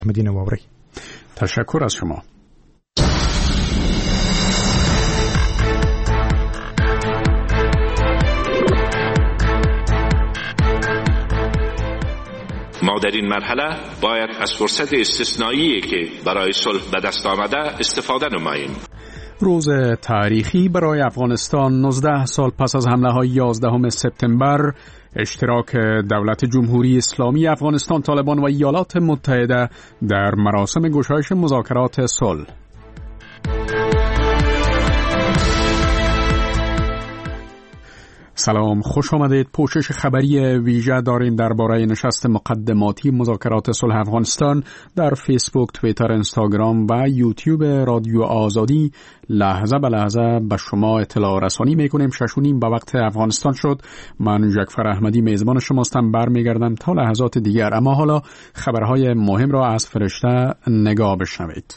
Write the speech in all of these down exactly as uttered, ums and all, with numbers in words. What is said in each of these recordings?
مدینه واوری. تشکر از شما. ما در این مرحله باید از فرصت استثنایی که برای صلح به دست آمده استفاده نماییم. روز تاریخی برای افغانستان. نوزده سال پس از حمله های یازدهم سپتامبر، اشتراک دولت جمهوری اسلامی افغانستان، طالبان و ایالات متحده در مراسم گشایش مذاکرات صلح. سلام، خوش آمدید. پوشش خبری ویژه داریم درباره نشست مقدماتی مذاکرات صلح افغانستان در فیسبوک، توییتر، اینستاگرام و یوتیوب رادیو آزادی. لحظه به لحظه به شما اطلاع رسانی میکنیم. شش و نیم به وقت افغانستان شد. من جعفر احمدی میزبان شماستم. برمیگردم تا لحظات دیگر، اما حالا خبرهای مهم را از فرشته نگاه بشنوید.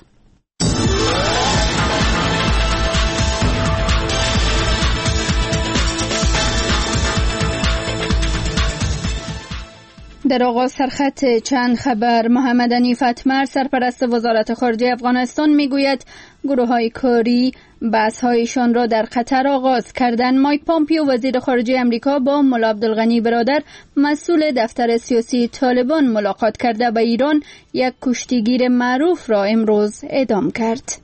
در آغاز سرخط چند خبر. محمد عنیف اتمر، سرپرست وزارت خارجه افغانستان، میگوید گروه‌های کاری بحث‌هایشان را در قطر آغاز کردند. مایک پامپیو، وزیر خارجه امریکا، با ملا عبدالغنی برادر، مسئول دفتر سیاسی طالبان، ملاقات کرده و ایران یک کشتیگیر معروف را امروز اعدام کرد.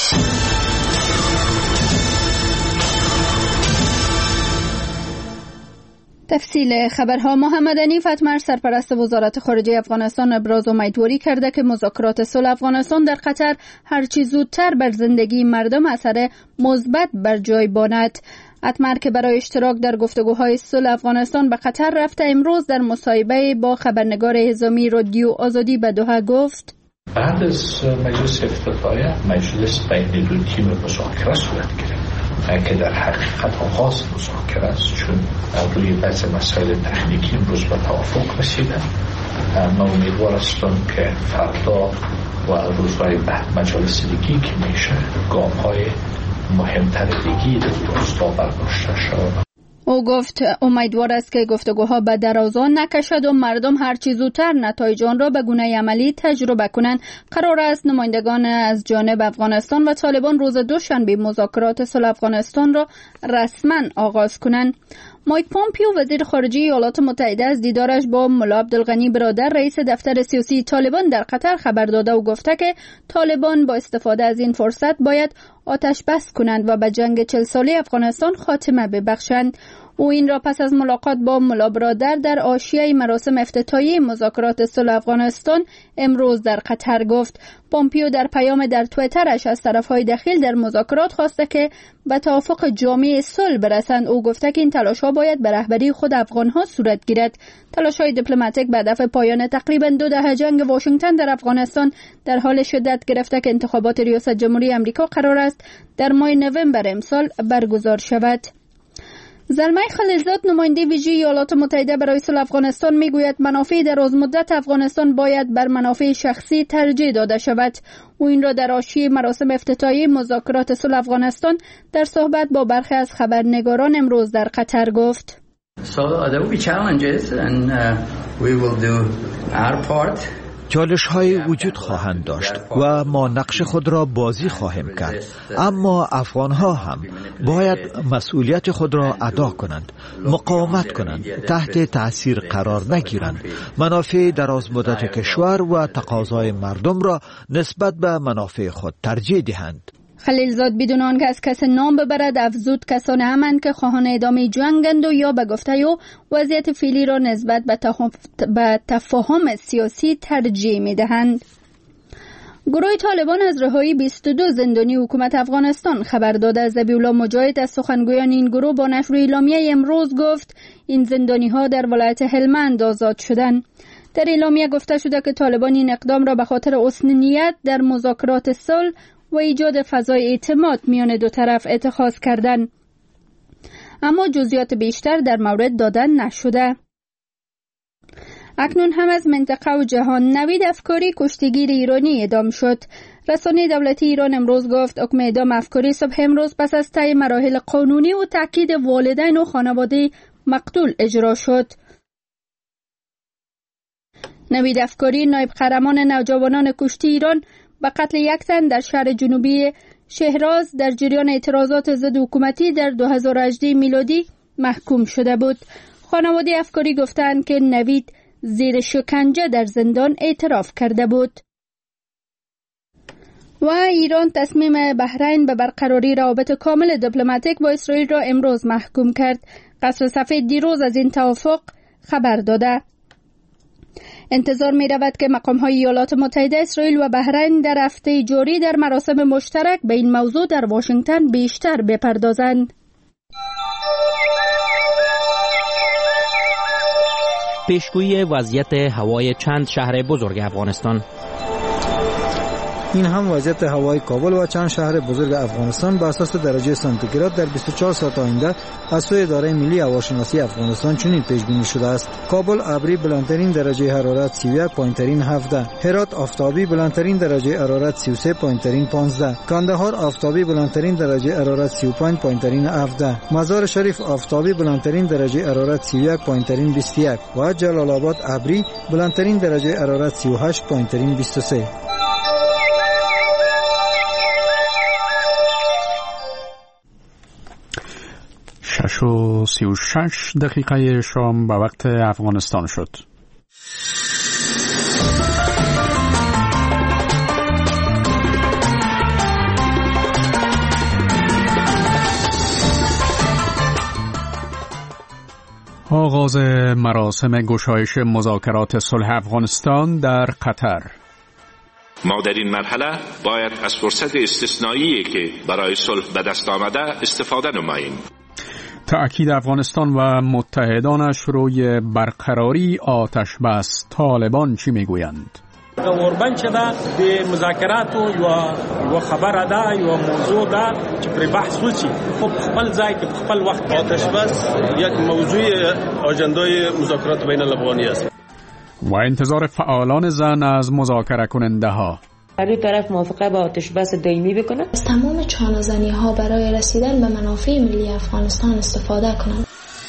تفصیل خبرها. محمد عنیف اتمر، سرپرست وزارت خارجه افغانستان، ابراز امیدواری کرده که مذاکرات صلح افغانستان در قطر هرچی زودتر بر زندگی مردم اثر مثبت بر جای باند. اتمر که برای اشتراک در گفتگوهای صلح افغانستان به قطر رفته، امروز در مصاحبه با خبرنگار نظامی رادیو آزادی به دوحه گفت: بعد از مجلس افتتاحیه مجلس بین دو تیم مذاکره صورت گرفت که در حقیقت آغاز مذاکره است، چون روی بعض مسائل تکنیکی امروز به توافق رسیدن. ما امیدوار هستم که فردا و روزهای بعد مجالس دیگی که میشه گام‌های مهمتر دیگی در راستا برداشته شود. او گفت امیدوار است که گفتگوها به درازا نکشد و مردم هرچی زودتر نتایج آن را به گونه عملی تجربه کنند. قرار است نمایندگان از جانب افغانستان و طالبان روز دوشنبه مذاکرات صلح افغانستان را رسما آغاز کنند. مایک پامپیو، وزیر خارجه ایالات متحده، از دیدارش با ملا عبدالغنی برادر، رئیس دفتر سیاسی طالبان، در قطر خبر داده و گفته که طالبان با استفاده از این فرصت باید آتش بس کنند و به جنگ چهل ساله افغانستان خاتمه ببخشند. او این را پس از ملاقات با ملا برادر در حاشیه مراسم افتتاحیه مذاکرات صلح افغانستان امروز در قطر گفت. پامپیو در پیام در توییترش از طرف‌های دخیل در مذاکرات خواسته که به توافق جامع صلح برسند. او گفته که این تلاش‌ها باید به رهبری خود افغان‌ها صورت گیرد. تلاش‌های دیپلماتیک به هدف پایان تقریباً دو دهه جنگ واشنگتن در افغانستان در حال شدت گرفته که انتخابات ریاست جمهوری آمریکا قرار است در ماه نوامبر امسال برگزار شود. زلمه خلیلزاد، نماینده ویژه ایالات متحده برای صلح افغانستان، میگوید منافع درازمدت افغانستان باید بر منافع شخصی ترجیح داده شود. او این را در حاشیه مراسم افتتاحیه مذاکرات صلح افغانستان در صحبت با برخی از خبرنگاران امروز در قطر گفت. So there will be challenges and uh, we will do our part. چالش های وجود خواهند داشت و ما نقش خود را بازی خواهیم کرد، اما افغان ها هم باید مسئولیت خود را ادا کنند، مقاومت کنند، تحت تأثیر قرار نگیرند، منافع دراز مدت کشور و تقاضای مردم را نسبت به منافع خود ترجیح دهند. خلیلزاد بدون آنکه از کس نام ببرد افزود کسان همند که خواهان ادامه جنگند و یا به گفته او وضعیت فعلی را نسبت به تفاهم سیاسی ترجیح می‌دهند. گروه طالبان از رهایی بیست و دو زندانی حکومت افغانستان خبر داده است. ذبیح‌الله مجاهد از سخنگویان این گروه با نشر اعلامیه امروز گفت این زندانی‌ها در ولایت هلمند آزاد شدند. در اعلامیه گفته شده که طالبان این اقدام را به خاطر حسن نیت در مذاکرات صلح و ایجاد فضای اعتماد میان دو طرف اتخاذ کردند، اما جزئیات بیشتر در مورد دادن نشده. اکنون هم از منطقه و جهان. نوید افکاری، کشتیگیر ایرانی، اعدام شد. رسانه دولتی ایران امروز گفت حکم اعدام افکاری صبح امروز پس از طی مراحل قانونی و تاکید والدین و خانواده مقتول اجرا شد. نوید افکاری نایب قهرمان نوجوانان کشتی ایران به قتل یک تن در شهر جنوبی شهراز در جریان اعتراضات ضد حکومتی در دو هزار و هجده میلادی محکوم شده بود. خانواده افکاری گفتند که نوید زیر شکنجه در زندان اعتراف کرده بود. و ایران تصمیم بحرین به برقراری روابط کامل دیپلماتیک با اسرائیل را امروز محکوم کرد. قصر سفید دیروز از این توافق خبر داده. انتظار می رود که مقام های ایالات متحده، اسرائیل و بحرین در هفته جاری در مراسم مشترک به این موضوع در واشنگتن بیشتر بپردازند. پیشگویی وضعیت هوای چند شهر بزرگ افغانستان. این هم وضعیت هوای کابل و چند شهر بزرگ افغانستان بر اساس درجه سانتیگراد در بیست و چهار ساعت آینده از سوی اداره ملی هواشناسی افغانستان چنین پیش بینی شده است: کابل ابری بلندترین درجه حرارت سی و یک پایینترین هفده، هرات آفتابی بلندترین درجه حرارت سی و سه پایینترین پانزده، کندهار آفتابی بلندترین درجه حرارت سی و پنج پایینترین هفده، مزار شریف آفتابی بلندترین درجه حرارت سی و یک پایینترین بیست و یک و جلال آباد ابری بلندترین درجه حرارت سی و هشت پایینترین بیست و سه. شش و سی و شش دقیقه شام به وقت افغانستان شد. آغاز مراسم گشایش مذاکرات صلح افغانستان در قطر. ما در این مرحله باید از فرصت استثنایی که برای صلح به دست آمده استفاده نماییم. تأکید افغانستان و متحدانش روی برقراری آتش بس. طالبان چی میگویند؟ اوربن چې دا د مذاکراتو یو خبره ده، یو موضوع ده چې پر بحث وشي، خو خپل ځای کې خپل وخت. آتش بس یک موضوع آجندای مذاکرات بین الافغانی است و انتظار فعالان زن از مذاکره کننده ها. هر دو طرف موافقه با آتش بس دائمی بکنند. از تمام چانه‌زنی ها برای رسیدن به منافع ملی افغانستان استفاده کنند.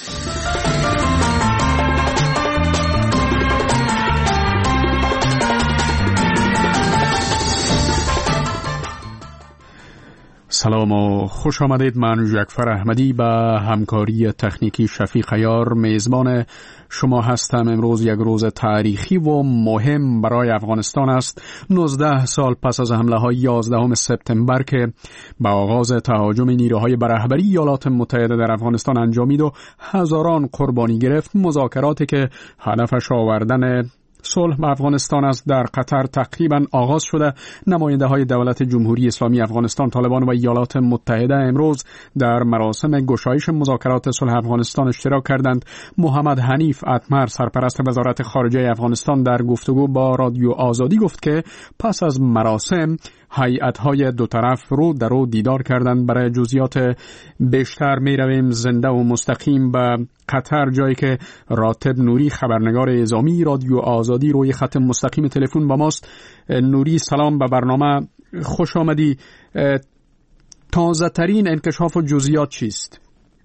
سلام و خوش آمدید. من جعفر احمدی به همکاری تکنیکی شفیق عیار میزبان شما هستم. امروز یک روز تاریخی و مهم برای افغانستان است. نوزده سال پس از حمله های یازدهم سپتامبر که به آغاز تهاجم نیروهای به رهبری ایالات متحده در افغانستان انجامید و هزاران قربانی گرفت، مذاکراتی که هدفش آوردن صلح به افغانستان است در قطر تقریبا آغاز شده. نماینده های دولت جمهوری اسلامی افغانستان، طالبان و ایالات متحده امروز در مراسم گشایش مذاکرات صلح افغانستان اشتراک کردند. محمد حنیف اتمر، سرپرست وزارت خارجه افغانستان، در گفتگو با رادیو آزادی گفت که پس از مراسم هیئت‌های دو طرف رو در رو دیدار کردند. برای جزئیات بیشتر می رویم زنده و مستقیم به قطر، جایی که راتب نوری، خبرنگار اعزامی رادیو آزادی، روی خط مستقیم تلفن با ماست. نوری، سلام، به برنامه خوش آمدی. تازه ترین انکشاف و جزئیات چیست؟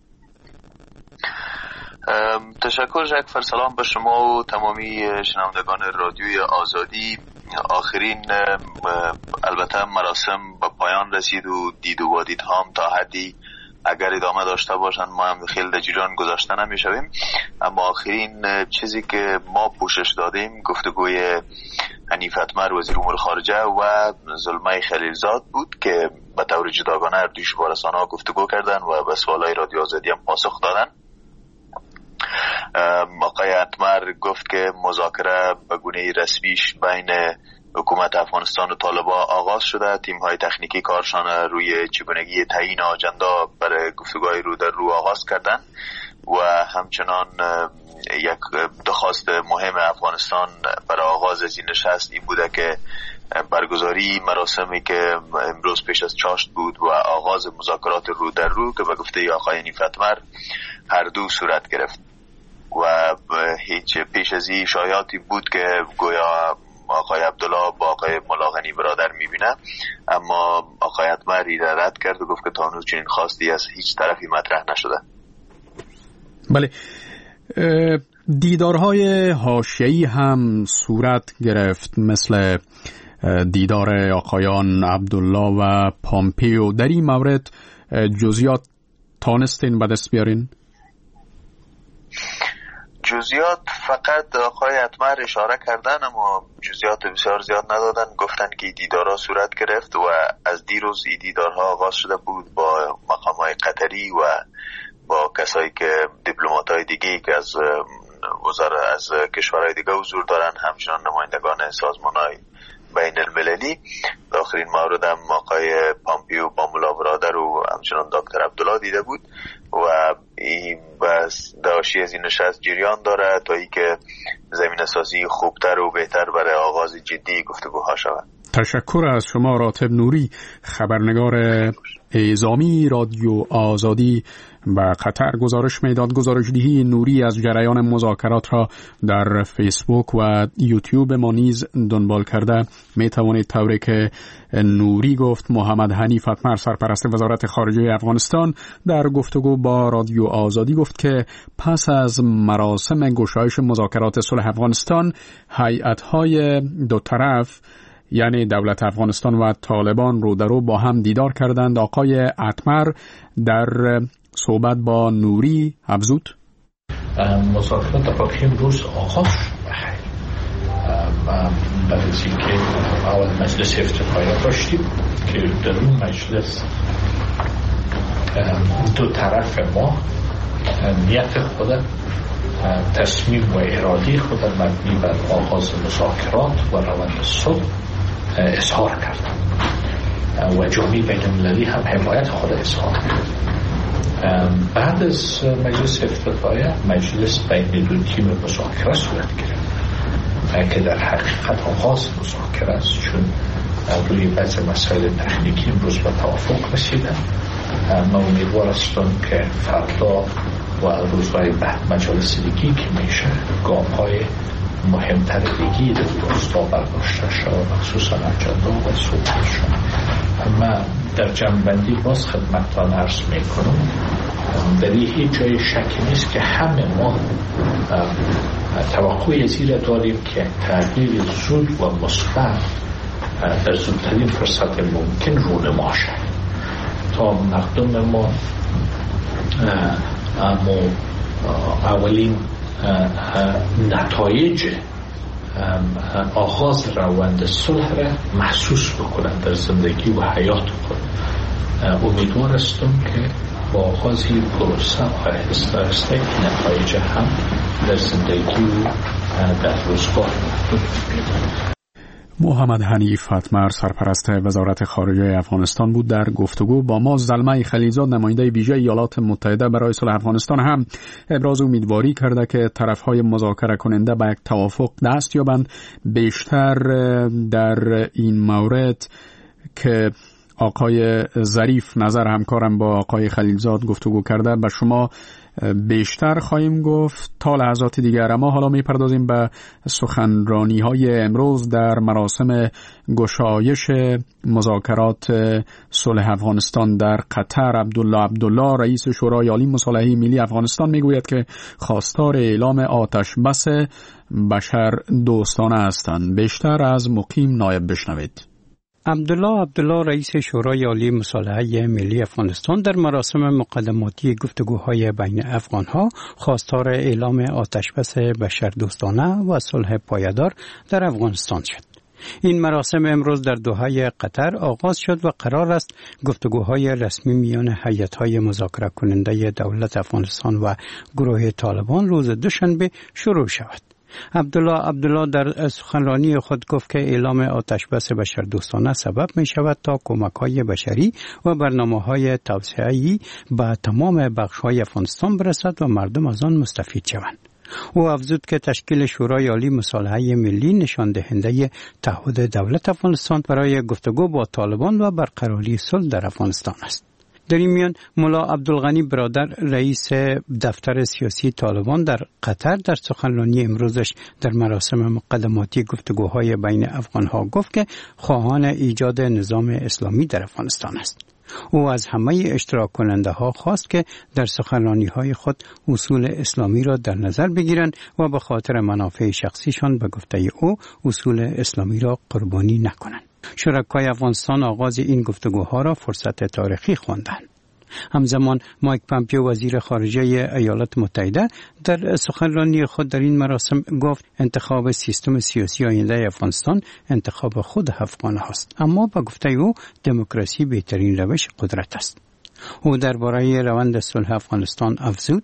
تشکر جعفر، سلام به شما و تمامی شنوندگان رادیوی آزادی. آخرین البته مراسم به پایان رسید و دید و وادید هم تا حدی اگر ادامه داشته باشند ما هم خیلی در جریان گذاشته نمیشویم، اما آخرین چیزی که ما پوشش دادیم گفتگوی حنیف اتمر وزیر امور خارجه و زلمه خلیلزاد بود که به طور جداگانه هر دوی با رسانه‌ها گفتگو کردن و به سوالای رادیو آزادی هم پاسخ دادن. آقای اتمر گفت که مذاکره به گونه رسمیش بین حکومت افغانستان و طالبان آغاز شده. تیم های تکنیکی کارشان روی چگونگی تعیین آجندا برای گفتگوهای رو در رو آغاز کردن و همچنان یک درخواست مهم افغانستان برای آغاز از این نشست این بوده که برگزاری مراسمی که امروز پیش از چاشت بود و آغاز مذاکرات رو در رو که به گفته آقای حنیف اتمر هر دو صورت گرفت و هیچ پیش از این شایعاتی بود که گویا آقای عبدالله با آقای ملاغنی برادر میبینه، اما آقای اتمر را رد کرد و گفت که تا هنوز چنین خواستی از هیچ طرفی مطرح نشده. بله، دیدارهای حاشیه‌ای هم صورت گرفت، مثل دیدار آقایان عبدالله و پامپیو. در این مورد جزئیات تانستین به دست بیارین؟ جزئیات فقط آقای اتمر اشاره کردن، اما جزئیات بسیار زیاد ندادن. گفتن که دیدارها صورت گرفت و از دیروز این دیدارها آغاز شده بود با مقام‌های قطری و با کسایی که دیپلمات‌های دیگه که از وزارت از کشورهای دیگه حضور دارن، همچنان نمایندگان سازمان‌های بین المللی. آخرین مورد هم آقای پامپیو با مولا برادر و همچنان دکتر عبدالله دیده بود و این بس داشتی از این نشست جریان داره تا ای که زمین اساسی خوبتر و بهتر برای آغاز جدی گفتگوها شود. تشکر از شما راتب نوری، خبرنگار اعزامی رادیو آزادی و قطر. گزارش میداد. گزارشدهی نوری از جریان مذاکرات را در فیسبوک و یوتیوب ما نیز دنبال کرده می توانید طوری که نوری گفت. محمد حنیف اتمر سرپرست وزارت خارجه افغانستان در گفتگو با رادیو آزادی گفت که پس از مراسم گشایش مذاکرات صلح افغانستان، هیئت‌های دو طرف یعنی دولت افغانستان و طالبان رو در رو با هم دیدار کردند. آقای اتمر در صحبت با نوری افزود: مذاکرات در واقع امروز آغاز شد. بعد از اینکه اول مجلس افتتاحیه داشتیم که در اون مجلس دو طرف ما نیت خود، تصمیم و اراده خود مبنی بر آغاز مذاکرات و روند صلح اظهار کردند و جامعه بین المللی هم حمایت خود اظهار کرد. بعد از مجلس افتتاحیه مجلس بین دو تیم مذاکره صورت گرفت که در حقیقت آغاز مذاکره است، چون روی بعض مسائل تکنیکی امروز به توافق رسیدن. ما امیدوار هستم که فردا و روزهای بعد مجالس دیگی که میشه گام‌های مهمتر دیگی در راستا برداشته شود، خصوصا اجندا و صحبتشون. اما در جمع‌بندی باز خدمتتان عرض میکنم در هیچ جای شکی نیست که همه ما توقع زیر داریم که تغییر زود و مثبت در زودترین فرصت ممکن رونما شود تا مردم ما اما اولین نتایج آغاز روند صلح را محسوس بکنند در زندگی و حیات خود. امیدوار هستم که با آغاز این پروسه آهسته آهسته نتایج هم در زندگی و در روزگار می‌بینیم. محمد حنیف اتمر سرپرست وزارت خارجه افغانستان بود. در گفتگو با ما زلمه خلیلزاد نماینده ویژه ایالات متحده برای صلح افغانستان هم ابراز امیدواری کرده که طرف‌های مذاکره کننده به یک توافق دست یابند. بیشتر در این مورد که آقای ظریف نظر همکارم با آقای خلیلزاد گفتگو کرده به شما بیشتر خواهیم گفت تا لحظات دیگر. اما حالا میپردازیم به سخنرانی های امروز در مراسم گشایش مذاکرات صلح افغانستان در قطر. عبدالله عبدالله رئیس شورای عالی مصالحه ملی افغانستان میگوید که خواستار اعلام آتش بس بشر دوستانه هستند. بیشتر از مقیم نایب بشنوید. عبدالله عبدالله رئیس شورای عالی مصالحه ملی افغانستان در مراسم مقدماتی گفتگوهای بین افغانها خواستار اعلام آتشبس بشردوستانه و صلح پایدار در افغانستان شد. این مراسم امروز در دوحه قطر آغاز شد و قرار است گفتگوهای رسمی میان هیئت‌های مذاکره کننده دولت افغانستان و گروه طالبان روز دوشنبه شروع شود. عبدالله عبدالله در سخنرانی خود گفت که اعلام آتشبس بشردوستانه سبب می شود تا کمک‌های بشری و برنامه‌های توسعه‌ای به تمام بخش‌های افغانستان برسد و مردم از آن مستفید شوند. او افزود که تشکیل شورای عالی مصالحه ملی نشان دهنده تعهد دولت افغانستان برای گفتگو با طالبان و برقراری صلح در افغانستان است. در این میان مولا عبدالغنی برادر رئیس دفتر سیاسی طالبان در قطر در سخنرانی امروزش در مراسم مقدماتی گفتگوهای بین افغانها گفت که خواهان ایجاد نظام اسلامی در افغانستان است. او از همه اشتراک کننده ها خواست که در سخنرانی های خود اصول اسلامی را در نظر بگیرند و به خاطر منافع شخصیشان به گفته او اصول اسلامی را قربانی نکنند. شرکای افغانستان آغاز این گفتگوها را فرصت تاریخی خواندند. همزمان مایک پامپیو وزیر خارجه ایالات متحده در سخنرانی خود در این مراسم گفت انتخاب سیستم سیاسی آینده افغانستان انتخاب خود افغان است، اما با گفته او دموکراسی بهترین روش قدرت است. او درباره روند صلح افغانستان افزود: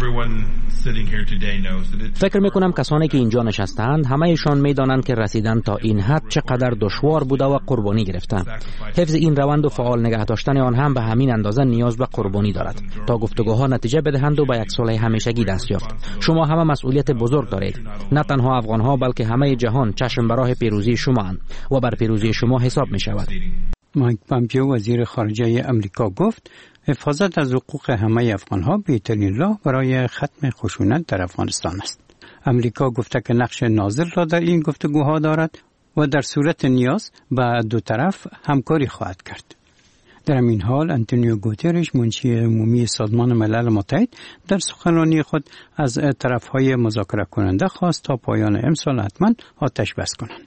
فکر میکنم کسانی که اینجا نشستند همه‌شان میدانند که رسیدن تا این حد چقدر دشوار بوده و قربانی گرفتند. حفظ این روند و فعال نگه داشتن آن هم به همین اندازه نیاز به قربانی دارد تا گفتگوها نتیجه بدهند و به یک صلح همیشگی دست یافت. شما همه مسئولیت بزرگ دارید، نه تنها افغان‌ها بلکه همه جهان چشم به راه پیروزی شما اند و بر پیروزی شما حساب می شود. مایک پامپیو وزیر خارجه امریکا گفت حفاظت از حقوق همه افغان‌ها بهترین راه برای ختم خشونت در افغانستان است. امریکا گفته که نقش ناظر را در این گفتگوها دارد و در صورت نیاز با دو طرف همکاری خواهد کرد. در این حال انتونیو گوترش منشی عمومی سازمان ملل متحد در سخنرانی خود از طرف‌های مذاکره کننده خواست تا پایان امسال حتما آتش بس کنند.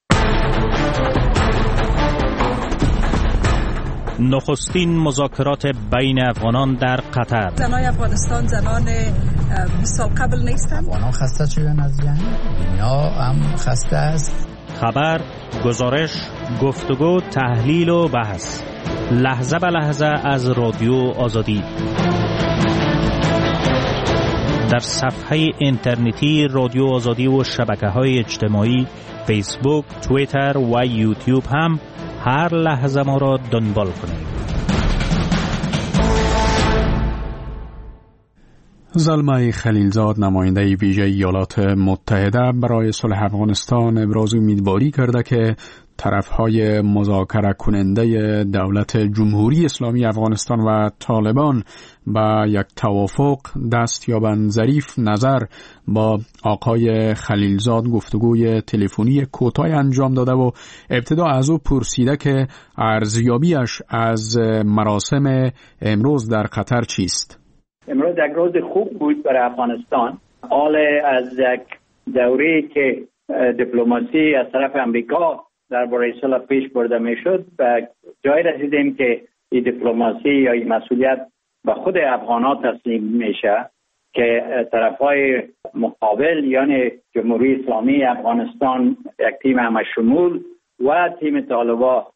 نخستین مذاکرات بین افغانان در قطر. زنان افغانستان زنان بیست سال قبل نیستند. افغانان خسته شدن از جنگ، دنیا هم خسته است. خبر، گزارش، گفتگو، تحلیل و بحث، لحظه به لحظه از رادیو آزادی. در صفحه اینترنتی رادیو آزادی و شبکه‌های اجتماعی فیسبوک، توییتر و یوتیوب هم هر لحظه ما را دنبال کنید. زلمه خلیلزاد نماینده ویژه ایالات متحده برای صلح افغانستان ابراز امیدواری کرده که طرفهای مذاکره کننده دولت جمهوری اسلامی افغانستان و طالبان با یک توافق دست یابند. ظریف نظر با آقای خلیلزاد گفتگوی تلفنی کوتاه انجام داده و ابتدا از او پرسیده که ارزیابیش از مراسم امروز در قطر چیست؟ امروز یک روز خوب بود برای افغانستان. حال از یک دوره‌ای که دیپلماسی از طرف امریکا درباره صلح پیش برده میشد به جای رسیدیم که این دیپلماسی یا این مسئولیت به خود افغان‌ها تسلیم میشه که طرفهای مقابل یعنی جمهوری اسلامی افغانستان یک تیم همشمول و تیم طالبان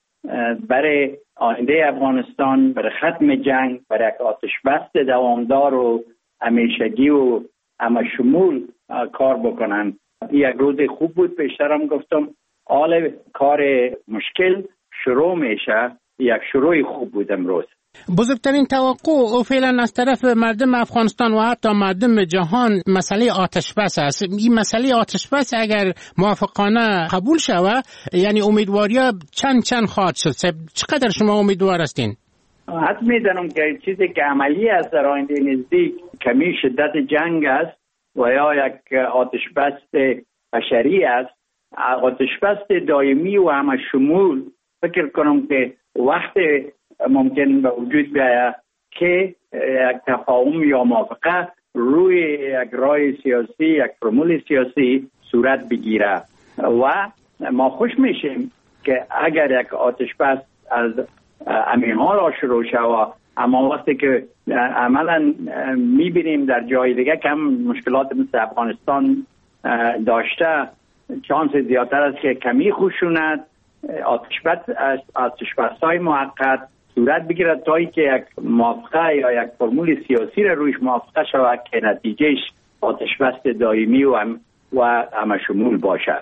برای آینده افغانستان، برای ختم جنگ، برای یک آتش بس دوامدار و همیشگی و همشمول کار بکنن. یک روز خوب بود. پیشترم گفتم حال کار مشکل شروع میشه. یک شروع خوب بود امروز. بزرگترین توقع فعلا از طرف مردم افغانستان و حتی مردم جهان مسئله آتش بس است. این مسئله آتش بس اگر موافقانه قبول شود یعنی امیدواریا چند چند خواهد شد. چقدر شما امیدوار هستین؟ حد میدانم که چیزی که عملی است در آینده نزدیک کمی شدت جنگ است و یا یک آتش بس بشری است. آتش بس دائمی و همه شمول فکر کنم که وقت ممکن به وجود بیاید که یک تفاهم یا موافقه روی یک راه سیاسی، یک فرمول سیاسی صورت بگیره و ما خوش میشیم که اگر یک آتش بس از همین حال شروع شود. اما وقتی که عملا میبینیم در جای دیگه کم مشکلات مثل افغانستان داشته، چانس زیادتر است که کمی خشونت، آتش بس آتش بس‌های موقت صورت بگیرد تا اینکه یک موافقه یا یک فرمول سیاسی را رویش موافقه شود که نتیجهش آتش بس دائمی و هم و همشمول باشد.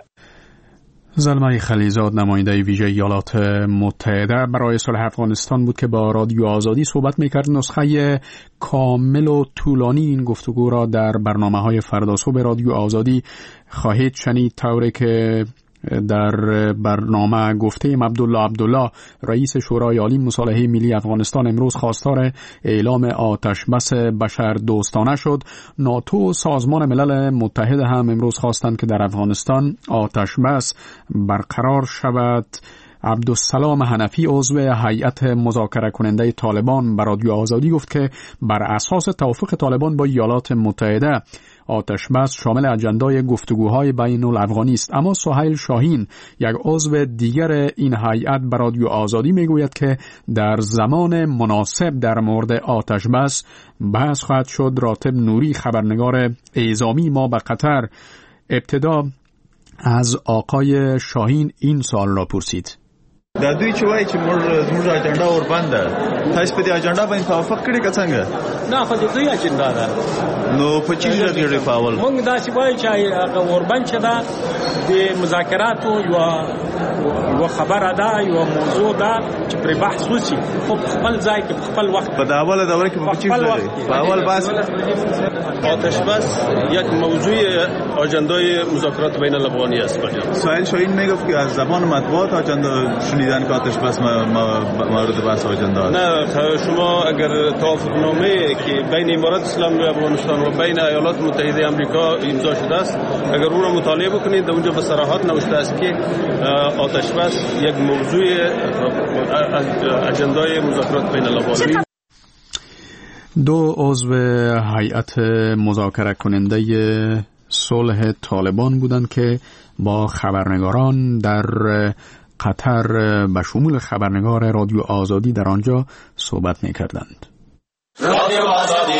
زلمه خلیلزاد نماینده ویژه ایالات متحده برای صلح افغانستان بود که با رادیو آزادی صحبت میکرد. نسخه کامل و طولانی این گفتگو را در برنامه‌های فردا صبح رادیو آزادی خواهید شنید، طوری که در برنامه گفتیم عبدالله عبدالله رئیس شورای عالی مصالحه ملی افغانستان امروز خواستار اعلام آتش بس بشر دوستانه شد. ناتو و سازمان ملل متحد هم امروز خواستند که در افغانستان آتش بس برقرار شود عبدالسلام حنفی عضو هیئت مذاکره کننده طالبان به رادیو آزادی گفت که بر اساس توافق طالبان با ایالات متحده آتش بس شامل اجندای گفتگوهای بین الافغانی است. اما سهیل شاهین یک عضو دیگر این هیئت به رادیو آزادی میگوید که در زمان مناسب در مورد آتش بس بحث خواهد شد. راتب نوری خبرنگار اعزامی ما به قطر ابتدا از آقای شاهین این سوال را پرسید: دا دوی چې وایي چې موږ زموږ اجنډا اوربنده، تاسو په دې اجنډا باندې توافق کړی که څنګه؟ نه، خو د دوی اجنډا ده. نو په چی ژغېږي په اول؟ موږ داسې وایو چې هغه اوربند چې ده د مذاکراتو یوه یوه خبره ده، یوه موضوع ده چې پرې بحث وشي، خو په خپل ځای کې په خپل وخت. په اوله دوره کې په چی ژغېږي؟ په اول بحث آتش بس یک موضوع اجندای مذاکرات بین الافغانی است. سهیل شاهین میگفت که از زبان مطبوعات اجندا شنیدن که آتش بس مورد بحث اجندا است. نه، شما اگر توافق نامه که بین امارات اسلامی افغانستان و بین ایالات متحده آمریکا امضا شده است، اگر او را مطالعه بکنید، اونجا به صراحت نوشته است که آتش بس یک موضوع اجندای مذاکرات بین الافغانی. دو عضو هیئت مذاکره کننده صلح طالبان بودند که با خبرنگاران در قطر به شمول خبرنگار رادیو آزادی در آنجا صحبت می‌کردند. رادیو آزادی.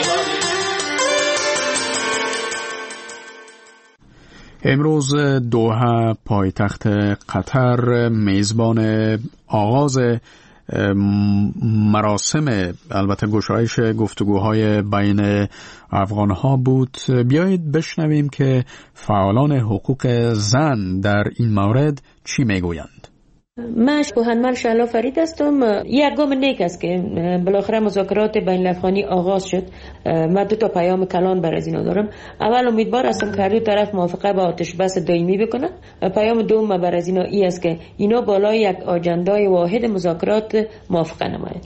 امروز دوحه پایتخت قطر میزبان آغاز مراسم البته گشایش گفتگوهای بین افغانها بود. بیایید بشنویم که فعالان حقوق زن در این مورد چی میگویند. من کهنمل شهلا فرید هستم. یک گام نیک است که بالاخره مذاکرات بین الافغانی آغاز شد. من دو تا پیام کلان برای اینا دارم. اول امیدوار هستم که هر دو طرف موافقه با آتش بس دائمی بکنن. پیام دوم برای اینا ای است که اینا بالای یک آجندای واحد مذاکرات موافقه نمایند.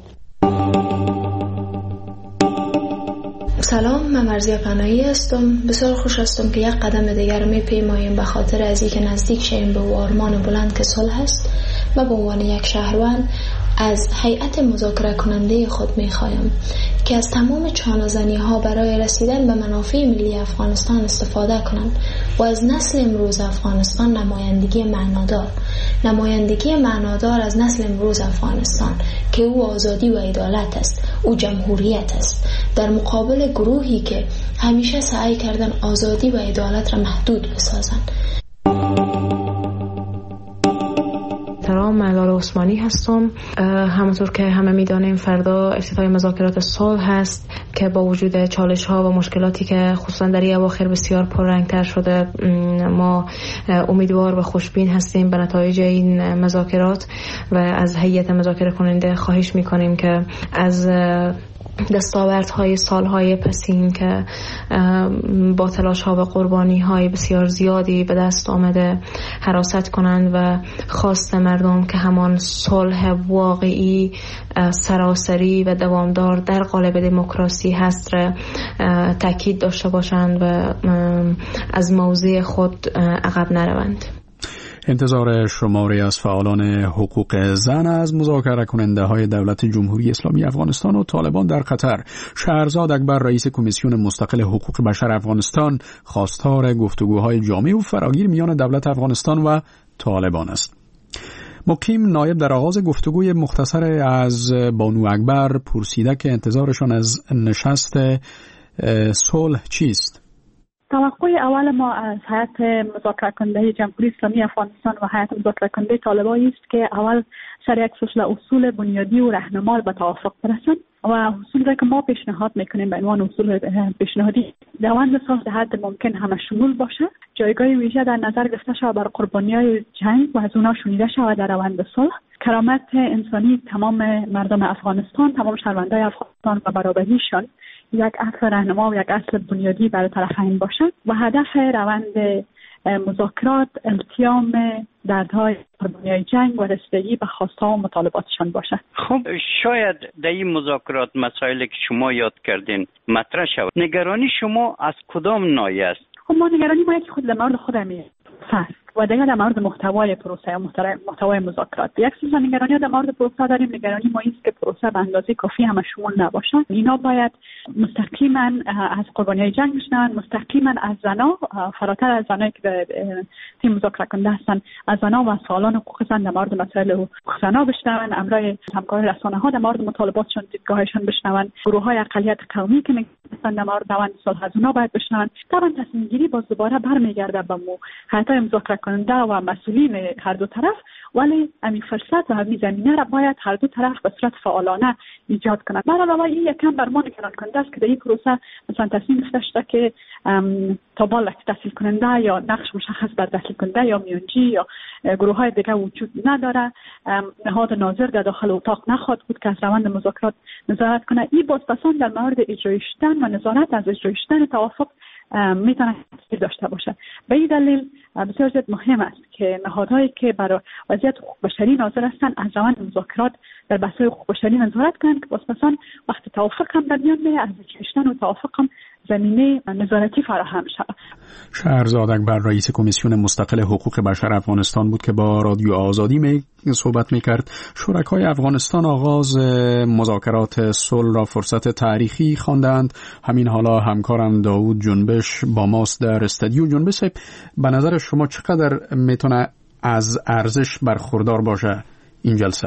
سلام، من مرزیه پناهی هستم. بسیار خوش هستم که یک قدم دیگر می پیماییم به خاطر از اینکه نزدیک شیم به آرمان بلند که صلح است و به عنوان یک شهروند از هیئت مذاکره کننده خود می خواهم که از تمام چانه‌زنی ها برای رسیدن به منافع ملی افغانستان استفاده کنند و از نسل امروز افغانستان نمایندگی معنادار نمایندگی معنادار از نسل امروز افغانستان که او آزادی و عدالت است، او جمهوریت است، در مقابل گروهی که همیشه سعی کردن آزادی و عدالت را محدود بسازند. من لال عثمانی هستم. همونطور که همه میدانیم فردا افتتاح مذاکرات صلح هست که با وجود چالش ها و مشکلاتی که خصوصا در این اواخر بسیار پررنگتر شده، ما امیدوار و خوشبین هستیم به نتایج این مذاکرات و از هیئت مذاکره کننده خواهش میکنیم که از دستاوردهای سالهای پسین که با تلاش‌ها و قربانی‌های بسیار زیادی به دست آمده حراست کنند و خواست مردم که همان صلح واقعی، سراسری و دوامدار در قالب دموکراسی هست را تاکید داشته باشند و از موضع خود عقب نروند. انتظار شماری از فعالان حقوق زن از مذاکره کننده های دولت جمهوری اسلامی افغانستان و طالبان در قطر. شهرزاد اکبر رئیس کمیسیون مستقل حقوق بشر افغانستان خواستار گفتگوهای جامع و فراگیر میان دولت افغانستان و طالبان است. مکیم نایب در آغاز گفتگوی مختصر از بانو اکبر پرسیده که انتظارشان از نشست صلح چیست؟ توقع اول ما از هیئت مذاکره کننده جمهوری اسلامی افغانستان و هیئت مذاکره کننده طالبان است که اول سر یک سلسله اصول بنیادی و راهنما به توافق برسند و اصولی که ما پیشنهاد میکنیم به عنوان اصول پیشنهادی روند صلح در حد ممکن همه شمول باشه، جایگاه ویژه در نظر گرفته شود بر قربانیای جنگ و از اونها شنیده شود در روند صلح، کرامت انسانی تمام مردم افغانستان، تمام شهروندان افغانستان و برابریشان یک اصل راهنما و یک اصل بنیادی برای طرفین باشد و هدف روند مذاکرات التیام دردهای قربانیای جنگ و رسیدگی به خواستها و مطالباتشان باشد. خب شاید در این مذاکرات مسائلی که شما یاد کردین مطرح شود. نگرانی شما از کدام ناحیه است؟ خب ما نگرانی ما یکی خود در مورد خودمی است. و دیگر در مورد محتوای پروسه یا محتوای مذاکرات. یک سوء نگرانی در مورد پروسه داریم. نگرانی ما است که پروسه به اندازه کافی همه شمول نباشه. اینا باید مستقیما از قربانیای جنگ بشنون، مستقیما از زنا، فراتر از زنایی که در تیم مذاکره کننده هستن، از زنا و سوالان حقوق زن در مورد مسائل حقوق زنا بشنون، امرای همکاری رسانه‌ها در مورد مطالباتشون، دیدگاهشون بشنون، گروه‌های اقلیت قومی که میگن در مورد روند صلح از اونا باید بشنون. طبعا تصمیم گیری باز دوباره برمیگرده به مو هیئت‌های مذاکره کننده و مسئولین هر دو طرف، ولی همین فرصت و همین زمینه را باید هر دو طرف به صورت فعالانه ایجاد کنند. برای علاوه این یکم بر ما نگران کننده است که در این پروسه مثلا تصمیم گرفته شده که تابال تحصیل کننده یا نقش مشخص بر تحصیل کننده یا میانجی یا گروه های دیگه وجود نداره. نهاد ناظر در داخل اتاق نخواهد بود که از روند مذاکرات نظارت کنه. این بازپسان در مورد اجرای شدن و نظارت از اجرای شدن توافق میتونه تاثیر داشته باشه. به این دلیل بسیار زیاد مهم است که نهادهایی که برای وضعیت حقوق بشری ناظر هستند از روند مذاکرات در بحث‌های حقوق بشری نظارت کنند که بازپسان وقت توافق هم در میان بیاید، از اجرای شدن و توافق هم زمینه نظارتی فراهم شود. شهرزاد اکبر رئیس کمیسیون مستقل حقوق بشر افغانستان بود که با رادیو آزادی می صحبت میکرد. شرکای افغانستان آغاز مذاکرات صلح را فرصت تاریخی خواندند. همین حالا همکارم داوود جنبش با ماست در استودیو. جنبش، به نظر شما چقدر میتونه از ارزش برخوردار باشه این جلسه؟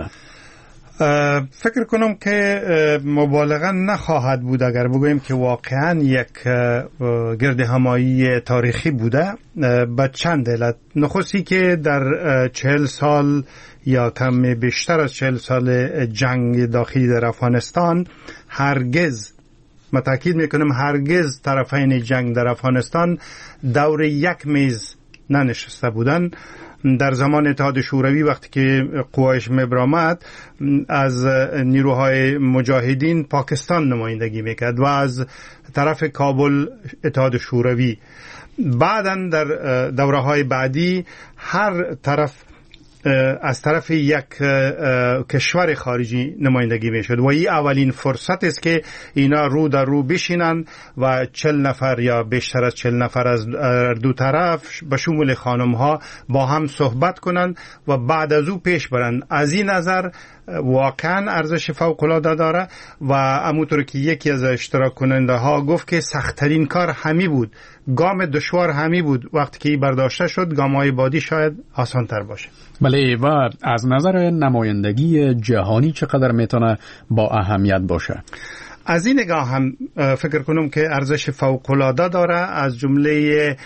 فکر کنم که مبالغه نخواهد بود اگر بگوییم که واقعا یک گرد همایی تاریخی بوده به چند علت. نخستی که در چهل سال یا کم بیشتر از چهل سال جنگ داخلی در افغانستان هرگز، ما تاکید میکنم هرگز، طرفین جنگ در افغانستان دور یک میز ننشسته بودن. در زمان اتحاد شوروی وقتی که قوایش مبرآمد از نیروهای مجاهدین پاکستان نمایندگی میکرد و از طرف کابل اتحاد شوروی. بعداً در دوره‌های بعدی هر طرف از طرف یک کشور خارجی نمایندگی میشد و این اولین فرصت است که اینا رو در رو بشینن و چل نفر یا بیشتر از چل نفر از دو طرف به شمول خانم ها با هم صحبت کنند و بعد از او پیش برند. از این نظر واقعا ارزش فوق‌العاده داره و همونطور که یکی از اشتراک کننده ها گفت که سخت‌ترین کار همی بود، گام دشوار همی بود. وقتی که برداشته شد گام‌های بعدی شاید آسان‌تر باشه. بله، و از نظر نمایندگی جهانی چقدر میتونه با اهمیت باشه؟ از این نگاه هم فکر کنم که ارزش فوق‌العاده داره. از جمله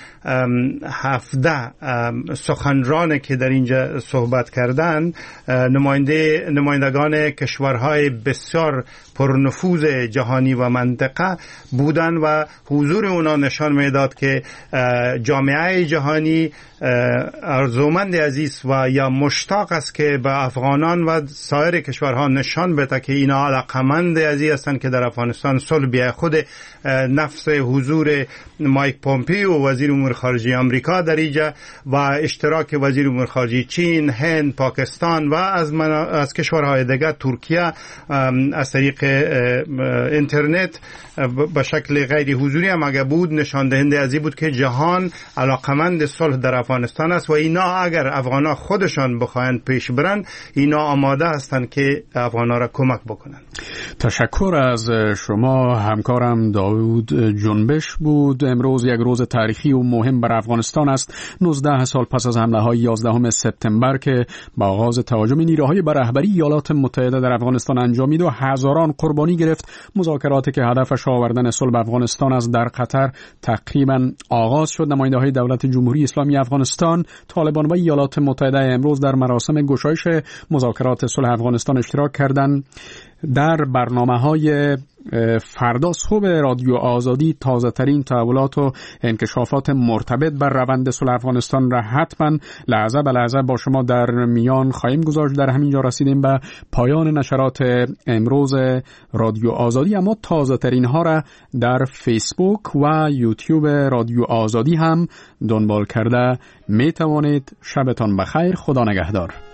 هفده سخنران که در اینجا صحبت کردن نماینده نمایندگان کشورهای بسیار پرنفوذ جهانی و منطقه بودن و حضور اونا نشان میداد که جامعه جهانی ارزومند عزیز و یا مشتاق است که به افغانان و سایر کشورها نشان بده که اینا علاقمند عزیز هستند که در افغانستان صلح بیاید. خود نفس حضور مایک پومپیو وزیر امور خارجه آمریکا در اینجا و اشتراک وزیر امور خارجه چین، هند، پاکستان و از من... از کشورهای دیگر، ترکیه از طریق اینترنت به شکل غیر حضوری هم اگر بود نشان دهنده از این بود که جهان علاقمند صلح در افغانستان است و اینا اگر افغانا خودشان بخواهند پیش برن اینا آماده هستند که افغانا را کمک بکنند. تشکر از شما. همکارم داوود جنبش بود. امروز یک روز تاریخی و مهم بر افغانستان است. نوزده سال پس از حمله های یازدهم سپتامبر که با آغاز تهاجم نیروهای به رهبری ایالات متحده در افغانستان انجامید و هزاران قربانی گرفت، مذاکراتی که هدفش آوردن صلح افغانستان است در قطر تقریبا آغاز شد. نماینده‌های دولت جمهوری اسلامی افغانستان، طالبان و ایالات متحده امروز در مراسم گشایش مذاکرات صلح افغانستان اشتراک کردند. در برنامه‌های فردا صبح رادیو آزادی تازه ترین تحولات و انکشافات مرتبط بر روند صلح افغانستان را حتما لحظه به لحظه با شما در میان خواهیم گذاشت. در همین جا رسیدیم به پایان نشرات امروز رادیو آزادی، اما تازه ترین ها را در فیسبوک و یوتیوب رادیو آزادی هم دنبال کرده می توانید. شبتان بخیر، خدا نگهدار.